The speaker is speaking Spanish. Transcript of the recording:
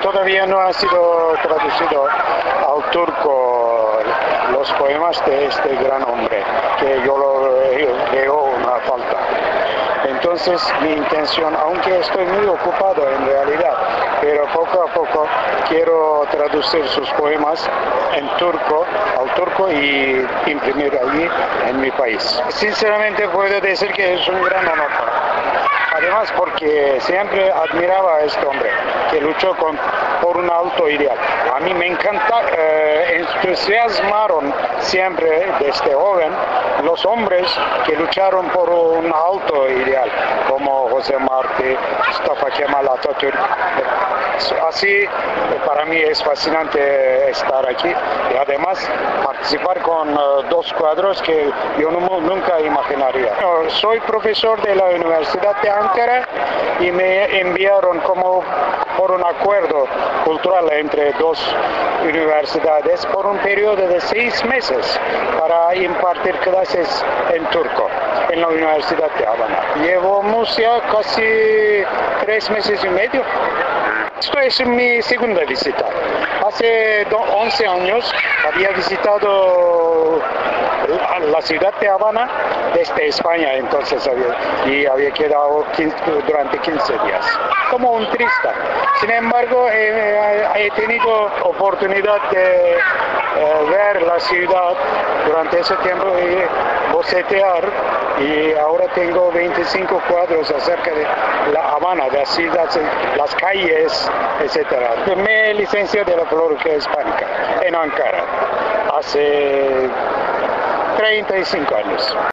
todavía no ha sido traducido al turco los poemas de este gran hombre, que yo veo una falta. Entonces mi intención, aunque estoy muy ocupado en realidad, pero poco a poco quiero traducir sus poemas en turco, al turco y imprimir allí en mi país. Sinceramente puedo decir que es un gran honor para mí. Además porque siempre admiraba a este hombre que luchó por un alto ideal. A mí me encanta, entusiasmaron siempre desde joven los hombres que lucharon por un alto ideal, como José Martí, Mustafa Kemal Atatürk. Así para mí es fascinante estar aquí y además participar con dos cuadros que yo nunca imaginaría. Soy profesor de la Universidad de Ankara y me enviaron como por un acuerdo cultural entre dos universidades por un periodo de 6 meses para impartir clases en turco en la Universidad de Habana. Llevamos ya casi 3 meses y medio. Esto es mi segunda visita. Hace 11 años había visitado la ciudad de Habana desde España, entonces había quedado durante 15 días, como un turista. Sin embargo, he tenido oportunidad de ver la ciudad durante ese tiempo y bocetear, y ahora tengo 25 cuadros acerca de la Habana, de la ciudad, las calles, etc. Me licencié de la Filología Hispánica en Ankara hace 35 años.